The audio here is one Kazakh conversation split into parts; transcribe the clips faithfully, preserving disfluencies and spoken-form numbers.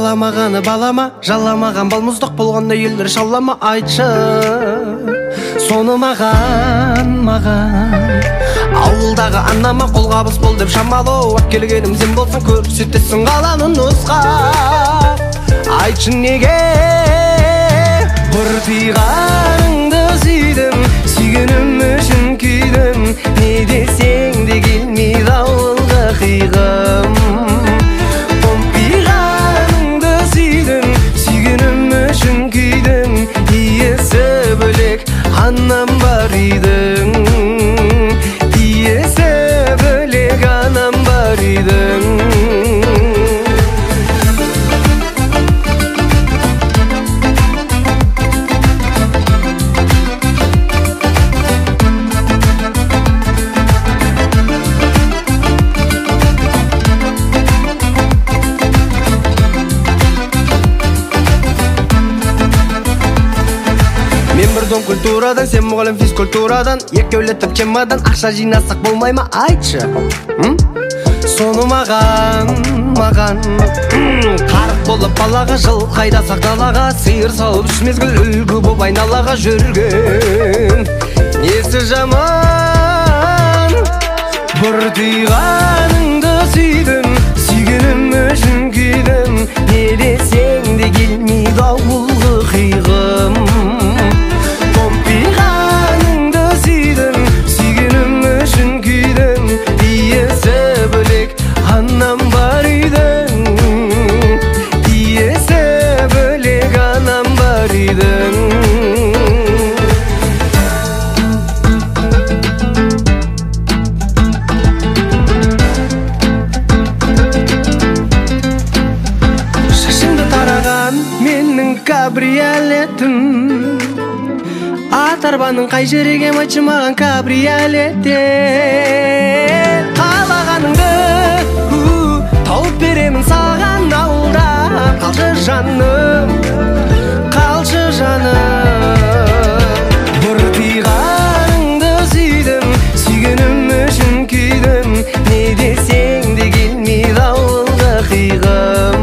Баламағаны балама, жаламаған балмұздақ болғанда елдер шалама. Айтшы, соны маған, маған. Ауылдағы анама қолғабыс бол деп шамалы, ап келгенім сен болсын, көрсетесің қаланы нұсқа. Айтшы неге бір тиғаныңды сүйдім, сүйгенім үшін күйдім, не десең де келмейді ауылға қиғым. Помпиғаныңды сүйдім, сүйгенім үшін күйдім, иесі бөлек анам бар үйдің, иесі бөлек анам бар үйдің. Мен бір дом культурадан, сен мұғалім физкультурадан, екеулетіп чемадан ақша жинасақ болмай ма? Айтшы, соны маған, маған. Қарық болып балаға, жыл қайдасақ далаға, сиыр салып үш мезгіл үлгі боп айналаға жүрген несі жаман. Бір түйғаныңды сүйдім, сүйгенім үшін күйдім, не десең де келмейді ауылғы қиғым. Помпиғаныңды сүйдім, сүйгенім үшін күйдім, иесі бөлек анам бар үйдің, иесі бөлек анам бар үйдің. Шашыңды тараған менің кабриолетім, ат арбаның қай жерге айтшы маған кабриолетте. Қалағаныңды тауып беремін саған ауылда. Қалшы жаным, қалшы жаным. Бір тиғаныңды сүйдім, сүйгенім үшін күйдім, не десең де келмейді ауылға қиғым.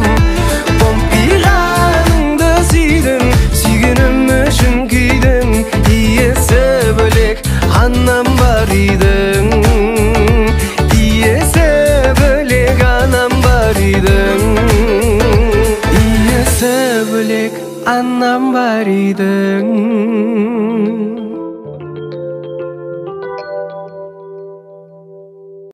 Помпиғаныңды сүйдім, сүйгенім үшін күйдім, иесі бөлек анам бар үйдің, иесі бөлек анам бар үйдің, иесі бөлек анам бар үйдің.